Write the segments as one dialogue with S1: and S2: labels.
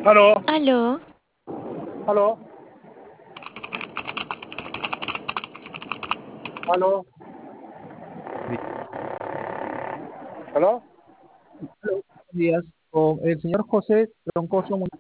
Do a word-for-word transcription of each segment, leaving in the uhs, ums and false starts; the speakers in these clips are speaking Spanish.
S1: Aló,
S2: Aló,
S1: aló, aló, aló.
S3: Buenos días, con el señor José Troncoso. Mu-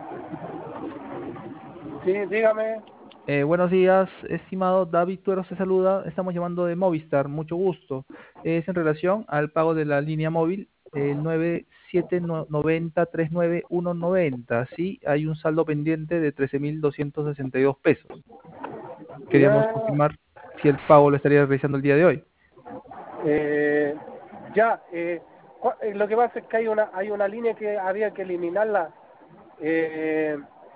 S1: Sí, dígame.
S3: Eh, buenos días, estimado David Tuero se saluda. Estamos llamando de Movistar, mucho gusto. Es en relación al pago de la línea móvil, el nueve siete nueve cero tres nueve uno nueve cero. Sí, hay un saldo pendiente de trece mil doscientos sesenta y dos pesos. Queríamos
S1: Ya,
S3: confirmar si el pago lo estaría realizando el día de hoy.
S1: eh, ya. Eh, cua- eh, lo que pasa es que hay una hay una línea que había que eliminarla. Eh,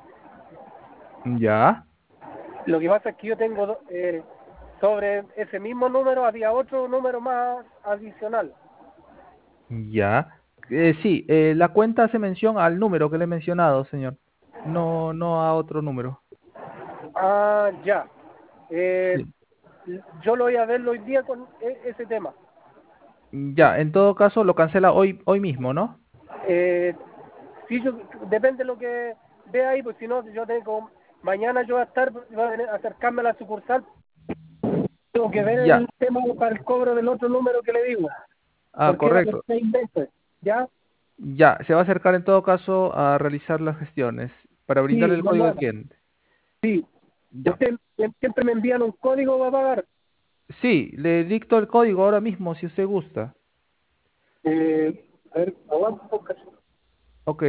S3: Ya,
S1: lo que pasa es que yo tengo do- eh, sobre ese mismo número había otro número más adicional.
S3: ya. Eh, sí, eh, la cuenta hace mención al número que le he mencionado, señor. No, no a otro número.
S1: Ah, ya. Eh,
S3: Sí.
S1: yo lo voy a verlo hoy día con e- ese tema.
S3: Ya, en todo caso lo cancela hoy, hoy mismo, ¿no?
S1: Eh, sí, yo, depende de lo que vea ahí, pues si no, yo tengo, mañana yo voy a estar, voy a tener- acercarme a la sucursal, tengo que ver
S3: Ya,
S1: el tema para el cobro del otro número que le digo,
S3: ah,
S1: porque era de
S3: correcto.
S1: seis meses, ¿ya?
S3: Ya, se va a acercar en todo caso a realizar las gestiones para brindarle
S1: Sí,
S3: el código al
S1: mañana,
S3: cliente.
S1: sí.
S3: Ya.
S1: Usted siempre me envían un código para pagar.
S3: Sí, le dicto el código ahora mismo si usted gusta.
S1: Eh, a ver, aguanta un poco.
S3: Ok.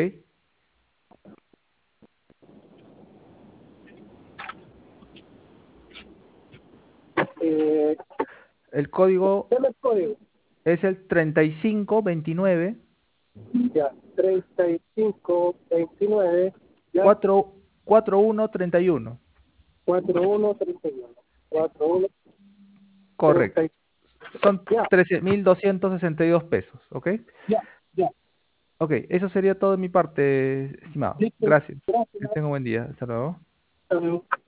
S1: Eh,
S3: El código
S1: deme el código,
S3: es el treinta y cinco veintinueve
S1: ya, treinta y cinco veintinueve, ya,
S3: cuatro cuatro uno treinta y uno.
S1: cuatro uno treinta y uno, cuatro uno treinta
S3: Correcto.
S1: y
S3: Son
S1: ya,
S3: trece mil doscientos sesenta y dos pesos, ¿ok?
S1: ya, ya.
S3: Ok, eso sería todo de mi parte, estimado.
S1: Listo,
S3: Gracias. Que
S1: gracias.
S3: tenga un buen día. Hasta luego.
S1: Hasta luego.